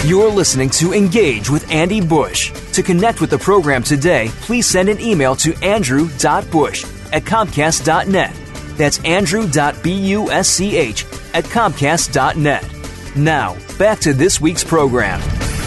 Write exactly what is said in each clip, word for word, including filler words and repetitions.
You're listening to Engage with Andy Bush. To connect with the program today, please send an email to andrew dot bush at comcast dot net. That's andrew dot busch at comcast dot net. Now, back to this week's program.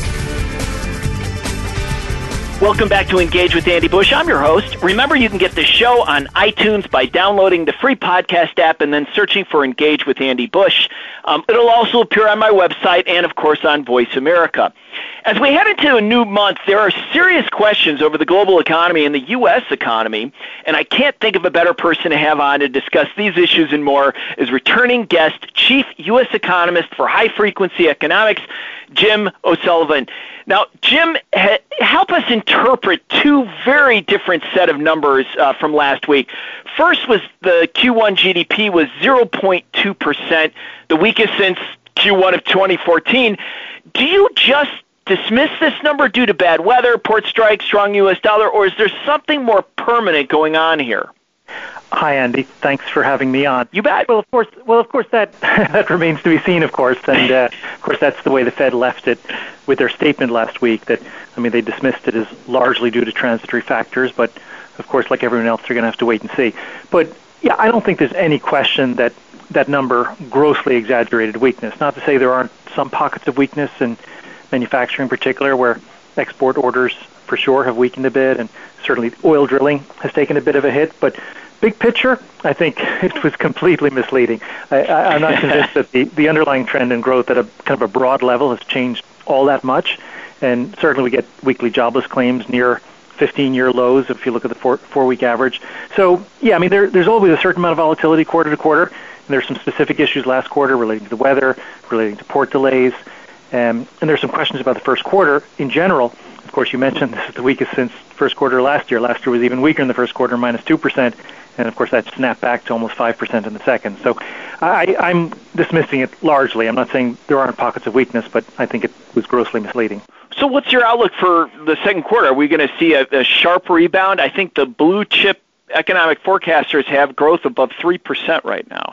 Welcome back to Engage with Andy Bush. I'm your host. Remember, you can get the show on iTunes by downloading the free podcast app and then searching for Engage with Andy Bush. Um, it'll also appear on my website and, of course, on Voice America. As we head into a new month, there are serious questions over the global economy and the U S economy, and I can't think of a better person to have on to discuss these issues and more as returning guest, Chief U S Economist for High Frequency Economics, Jim O'Sullivan. Now, Jim, ha- help us interpret two very different set of numbers uh, from last week. First was the Q one G D P was zero point two percent, the weakest since Q one of twenty fourteen. Do you just dismiss this number due to bad weather, port strikes, strong U S dollar, or is there something more permanent going on here? Hi, Andy. Thanks for having me on. You bet. Well, of course, well, of course, that that remains to be seen, of course, and uh, of course, that's the way the Fed left it with their statement last week. That I mean, they dismissed it as largely due to transitory factors, but of course, like everyone else, they're going to have to wait and see. But yeah, I don't think there's any question that that number grossly exaggerated weakness. Not to say there aren't some pockets of weakness in manufacturing, in particular, where export orders for sure have weakened a bit, and certainly oil drilling has taken a bit of a hit, but big picture, I think it was completely misleading. I, I, I'm not convinced that the, the underlying trend in growth at a kind of a broad level has changed all that much. And certainly we get weekly jobless claims near fifteen-year lows if you look at the four, four-week average. So, yeah, I mean, there, there's always a certain amount of volatility quarter to quarter. And there's some specific issues last quarter relating to the weather, relating to port delays. Um, and there's some questions about the first quarter in general. Of course, you mentioned this is the weakest since first quarter last year. Last year was even weaker in the first quarter, minus two percent. And, of course, that snapped back to almost five percent in the second. So I, I'm dismissing it largely. I'm not saying there aren't pockets of weakness, but I think it was grossly misleading. So what's your outlook for the second quarter? Are we going to see a, a sharp rebound? I think the blue chip economic forecasters have growth above three percent right now.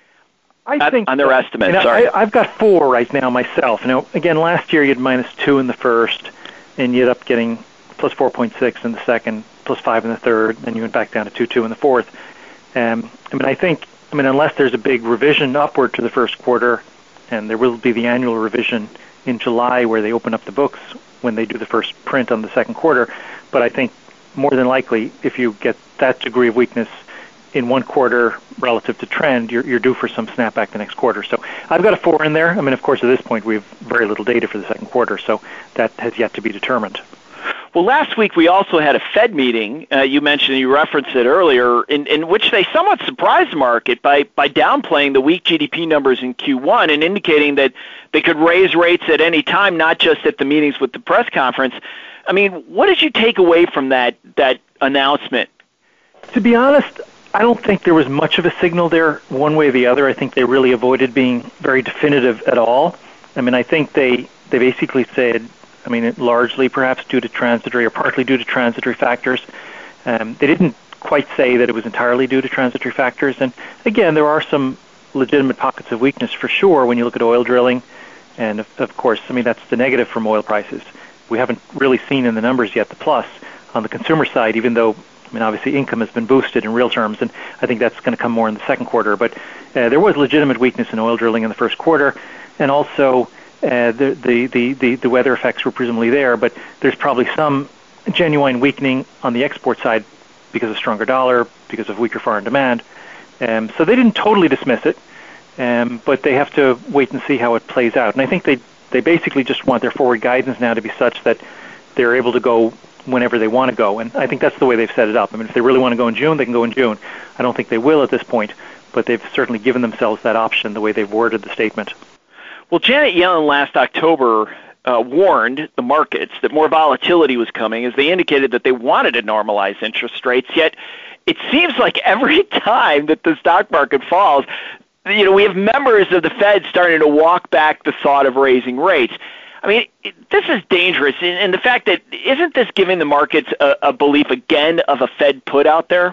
I At, think on their estimate, you know, sorry. I, I've got four right now myself. You know, again, last year you had minus two in the first, and you ended up getting plus four point six in the second, plus five in the third, then you went back down to two two in the fourth. Um, I mean, I think, I mean, unless there's a big revision upward to the first quarter, and there will be the annual revision in July where they open up the books when they do the first print on the second quarter. But I think more than likely, if you get that degree of weakness in one quarter relative to trend, you're, you're due for some snapback the next quarter. So I've got a four in there. I mean, of course, at this point, we have very little data for the second quarter, so that has yet to be determined. Well, last week we also had a Fed meeting, uh, you mentioned, you referenced it earlier, in, in which they somewhat surprised the market by, by downplaying the weak G D P numbers in Q one and indicating that they could raise rates at any time, not just at the meetings with the press conference. I mean, what did you take away from that, that announcement? To be honest, I don't think there was much of a signal there one way or the other. I think they really avoided being very definitive at all. I mean, I think they, they basically said, I mean, it largely perhaps due to transitory or partly due to transitory factors. Um, they didn't quite say that it was entirely due to transitory factors. And again, there are some legitimate pockets of weakness for sure when you look at oil drilling. And of, of course, I mean, that's the negative from oil prices. We haven't really seen in the numbers yet the plus on the consumer side, even though, I mean, obviously income has been boosted in real terms, and I think that's going to come more in the second quarter. But uh, there was legitimate weakness in oil drilling in the first quarter, and also uh, the, the, the, the, the weather effects were presumably there, but there's probably some genuine weakening on the export side because of stronger dollar, because of weaker foreign demand. Um, so they didn't totally dismiss it, um, but they have to wait and see how it plays out. And I think they, they basically just want their forward guidance now to be such that they're able to go whenever they want to go. And I think that's the way they've set it up. I mean, if they really want to go in June, they can go in June. I don't think they will at this point, but they've certainly given themselves that option the way they've worded the statement. Well, Janet Yellen last October uh, warned the markets that more volatility was coming as they indicated that they wanted to normalize interest rates, yet it seems like every time that the stock market falls, you know, we have members of the Fed starting to walk back the thought of raising rates. I mean, this is dangerous, and the fact that isn't this giving the markets a, a belief again of a Fed put out there?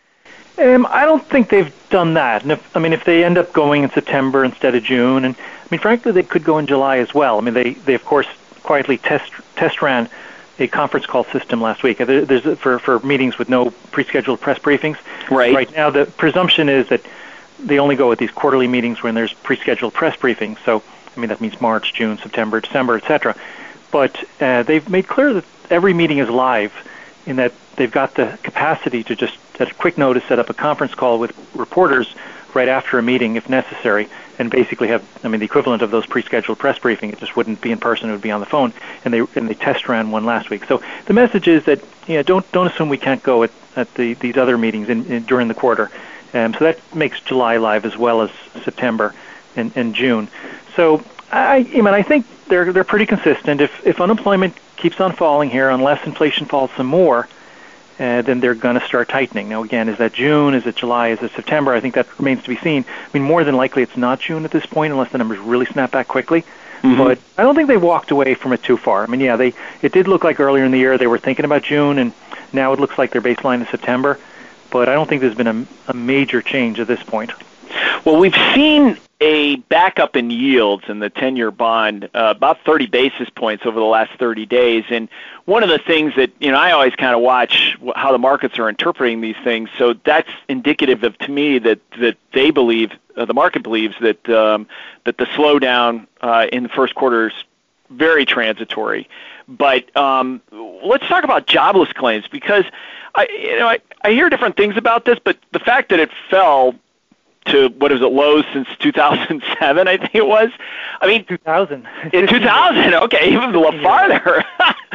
Um, I don't think they've done that. And if, I mean, if they end up going in September instead of June, and I mean, frankly, they could go in July as well. I mean, they, they of course quietly test test ran a conference call system last week. There's for for meetings with no pre-scheduled press briefings. Right. Right now, the presumption is that they only go with these quarterly meetings when there's pre-scheduled press briefings. So, I mean, that means March, June, September, December, et cetera. But uh, they've made clear that every meeting is live, in that they've got the capacity to just, at a quick notice, set up a conference call with reporters right after a meeting if necessary, and basically have, I mean, the equivalent of those pre-scheduled press briefings. It just wouldn't be in person; it would be on the phone. And they and they test ran one last week. So the message is that, you know, don't don't assume we can't go at, at the these other meetings in, in during the quarter. Um, so that makes July live as well as September and, and June. So I, I mean, I think they're they're pretty consistent. If if unemployment keeps on falling here, unless inflation falls some more, uh, then they're going to start tightening. Now, again, is that June? Is it July? Is it September? I think that remains to be seen. I mean, more than likely it's not June at this point, unless the numbers really snap back quickly. Mm-hmm. But I don't think they walked away from it too far. I mean, yeah, they it did look like earlier in the year they were thinking about June, and now it looks like their baseline is September. But I don't think there's been a, a major change at this point. Well, we've seen a backup in yields in the ten-year bond, uh, about thirty basis points over the last thirty days. And one of the things that, you know, I always kind of watch how the markets are interpreting these things. So that's indicative of, to me, that, that they believe, uh, the market believes that um, that the slowdown uh, in the first quarter is very transitory. But um, let's talk about jobless claims, because I, you know, I, I hear different things about this, but the fact that it fell to, what is it, lows since two thousand seven, I think it was. I mean, two thousand. In two thousand, okay, even a little farther.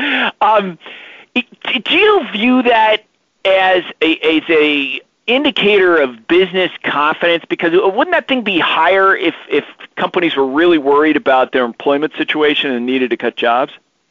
um, do you view that as a as a indicator of business confidence? Because wouldn't that thing be higher if if companies were really worried about their employment situation and needed to cut jobs?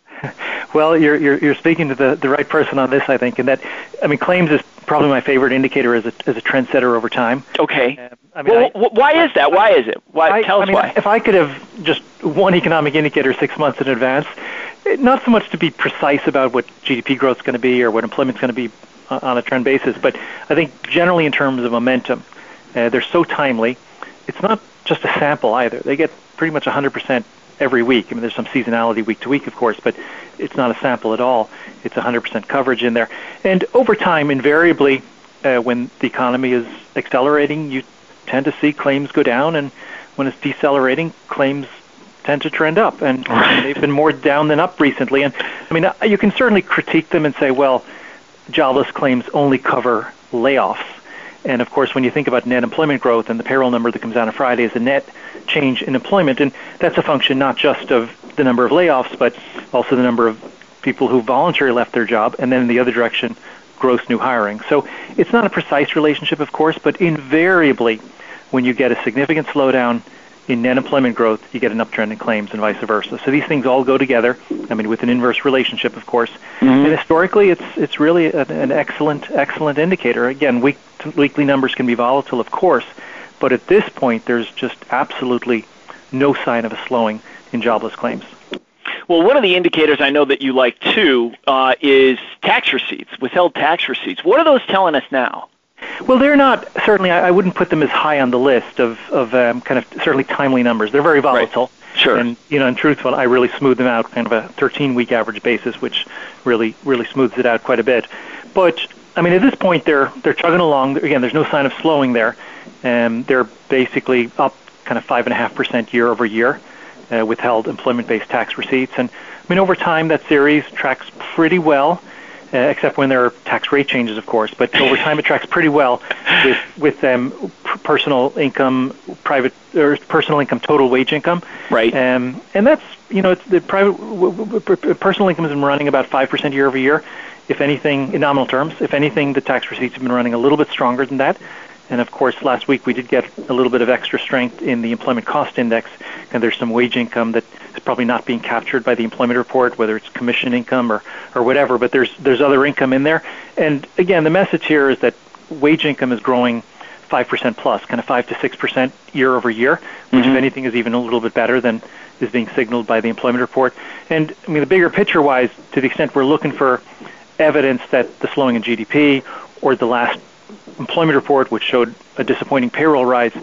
Well, you're you're you're speaking to the, the right person on this, I think, and that, I mean, claims is probably my favorite indicator as a as a trendsetter over time. Okay. Um, I mean, well, I, why is that? Why is it? Why? I, Tell us I mean, why. If I could have just one economic indicator six months in advance, not so much to be precise about what G D P growth is going to be or what employment is going to be on a trend basis, but I think generally in terms of momentum, uh, they're so timely. It's not just a sample either. They get pretty much one hundred percent every week. I mean, there's some seasonality week to week, of course, but it's not a sample at all. It's one hundred percent coverage in there. And over time, invariably, uh, when the economy is accelerating, you tend to see claims go down, and when it's decelerating, claims tend to trend up. And they've been more down than up recently. And I mean, you can certainly critique them and say, well, jobless claims only cover layoffs. And of course, when you think about net employment growth, and the payroll number that comes out on Friday is a net change in employment, and that's a function not just of the number of layoffs, but also the number of people who voluntarily left their job, and then in the other direction, gross new hiring. So it's not a precise relationship, of course, but invariably, when you get a significant slowdown in net employment growth, you get an uptrend in claims and vice versa. So these things all go together, I mean, with an inverse relationship, of course. Mm-hmm. And historically, it's it's really a, an excellent, excellent indicator. Again, week weekly numbers can be volatile, of course, but at this point, there's just absolutely no sign of a slowing in jobless claims. Well, one of the indicators I know that you like, too, uh, is tax receipts, withheld tax receipts. What are those telling us now? Well, they're not, certainly, I, I wouldn't put them as high on the list of, of um, kind of certainly timely numbers. They're very volatile. Right. Sure. And, you know, in truthful, I really smooth them out, kind of a thirteen-week average basis, which really, really smooths it out quite a bit. But, I mean, at this point, they're they're chugging along. Again, there's no sign of slowing there. Um, they're basically up kind of five point five percent year over year, uh, withheld employment-based tax receipts. And, I mean, over time, that series tracks pretty well. Uh, except when there are tax rate changes, of course. But over time, it tracks pretty well with with um, p- personal income, private or personal income, total wage income. Right. Um, and that's, you know, it's the private w- w- w- personal income has been running about five percent year over year. If anything, in nominal terms, if anything, the tax receipts have been running a little bit stronger than that. And of course, last week we did get a little bit of extra strength in the employment cost index, and there's some wage income that is probably not being captured by the employment report, whether it's commission income or, or whatever, but there's there's other income in there. And again, the message here is that wage income is growing five percent plus, kind of five to six percent year over year, which mm-hmm. if anything is even a little bit better than is being signaled by the employment report. And I mean, the bigger picture-wise, to the extent we're looking for evidence that the slowing in G D P or the last employment report, which showed a disappointing payroll rise,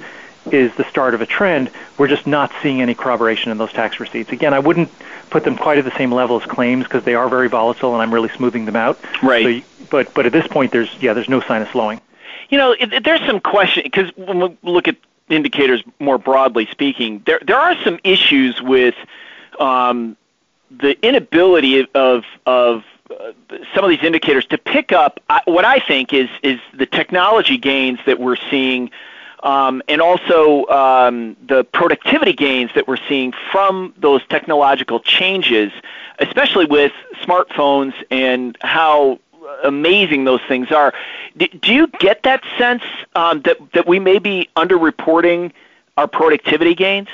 is the start of a trend. We're just not seeing any corroboration in those tax receipts. Again, I wouldn't put them quite at the same level as claims because they are very volatile, and I'm really smoothing them out. Right. So you, but but at this point, there's yeah, there's no sign of slowing. You know, it, it, there's some question because when we look at indicators more broadly speaking, there there are some issues with um, the inability of of uh, some of these indicators to pick up uh, what I think is is the technology gains that we're seeing. Um, and also um, the productivity gains that we're seeing from those technological changes, especially with smartphones and how amazing those things are. Do, do you get that sense um, that, that we may be underreporting our productivity gains?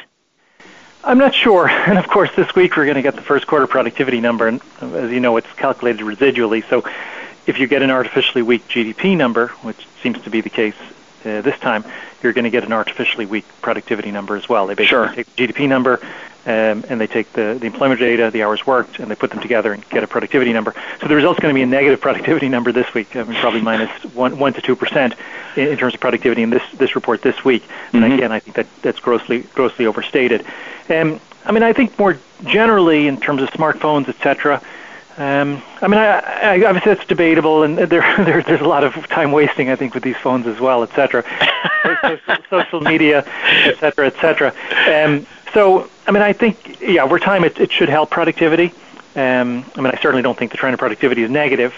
I'm not sure. And, of course, this week we're going to get the first quarter productivity number. And as you know, it's calculated residually. So if you get an artificially weak G D P number, which seems to be the case uh, this time, you're going to get an artificially weak productivity number as well. They basically sure. take the G D P number um, and they take the, the employment data, the hours worked, and they put them together and get a productivity number. So the result's going to be a negative productivity number this week, I mean, probably minus one, one to two percent in, in terms of productivity in this this report this week. And mm-hmm. again, I think that that's grossly grossly overstated. Um, I mean, I think more generally in terms of smartphones, et cetera. Um, I mean, I, I, obviously that's debatable, and there, there there's a lot of time wasting, I think, with these phones as well, et cetera. social, social media, et cetera, et cetera. Um, so, I mean, I think, yeah, over time it, it should help productivity. Um, I mean, I certainly don't think the trend of productivity is negative,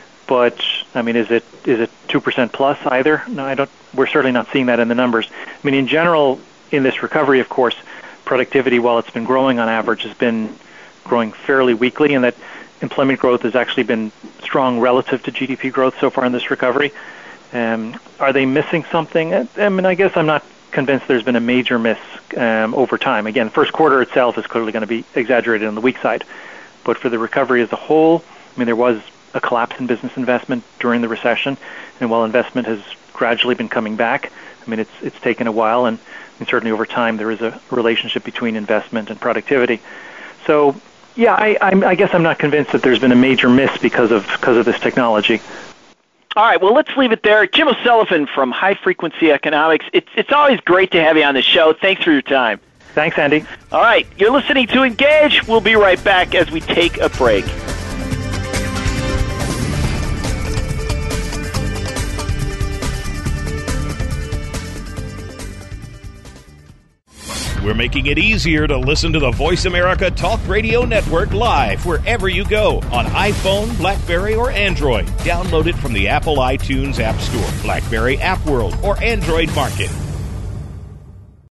but I mean, is it is it two percent plus either? No, I don't. We're certainly not seeing that in the numbers. I mean, in general, in this recovery, of course, productivity, while it's been growing on average, has been growing fairly weakly, and that employment growth has actually been strong relative to G D P growth so far in this recovery. Um, are they missing something? I mean, I guess I'm not convinced there's been a major miss um, over time. Again, the first quarter itself is clearly going to be exaggerated on the weak side. But for the recovery as a whole, I mean, there was a collapse in business investment during the recession, and while investment has gradually been coming back, I mean, it's it's taken a while, and, and certainly over time there is a relationship between investment and productivity. So, yeah, I, I'm, I guess I'm not convinced that there's been a major miss because of because of this technology. All right, well, let's leave it there. Jim O'Sullivan from High Frequency Economics. It's it's always great to have you on the show. Thanks for your time. Thanks, Andy. All right, you're listening to Engage. We'll be right back as we take a break. We're making it easier to listen to the Voice America Talk Radio Network live wherever you go on iPhone, BlackBerry, or Android. Download it from the Apple iTunes App Store, BlackBerry App World, or Android Market.